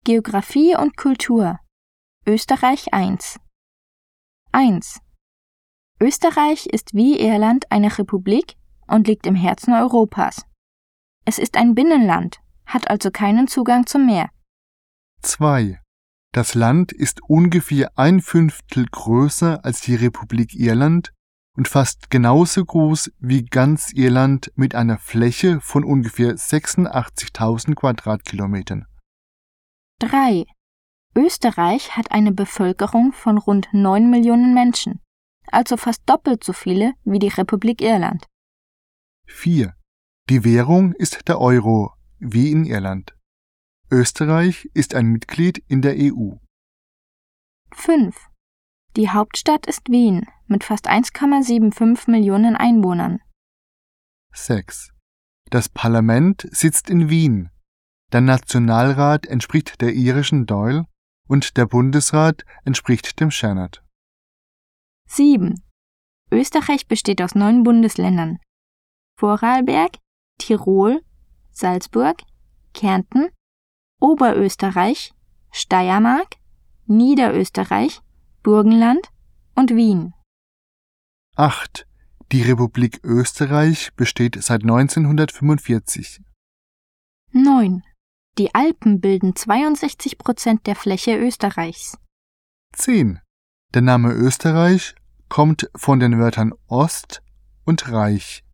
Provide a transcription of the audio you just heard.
Geographie und Kultur. Österreich 1. 1. Österreich ist wie Irland eine Republik und liegt im Herzen Europas. Es ist ein Binnenland, hat also keinen Zugang zum Meer. 2. Das Land ist ungefähr 1/5 größer als die Republik Irland und fast genauso groß wie ganz Irland mit einer Fläche von ungefähr 86.000 Quadratkilometern. 3. Österreich hat eine Bevölkerung von rund 9 Millionen Menschen, also fast doppelt so viele wie die Republik Irland. 4. Die Währung ist der Euro, wie in Irland. Österreich ist ein Mitglied in der EU. 5. Die Hauptstadt ist Wien mit fast 1,75 Millionen Einwohnern. 6. Das Parlament sitzt in Wien. Der Nationalrat entspricht der irischen Dáil und der Bundesrat entspricht dem Seanad. 7. Österreich besteht aus 9 Bundesländern: Vorarlberg, Tirol, Salzburg, Kärnten, Oberösterreich, Steiermark, Niederösterreich, Burgenland und Wien. 8. Die Republik Österreich besteht seit 1945. 9. Die Alpen bilden 62% der Fläche Österreichs. 10. Der Name Österreich kommt von den Wörtern Ost und Reich.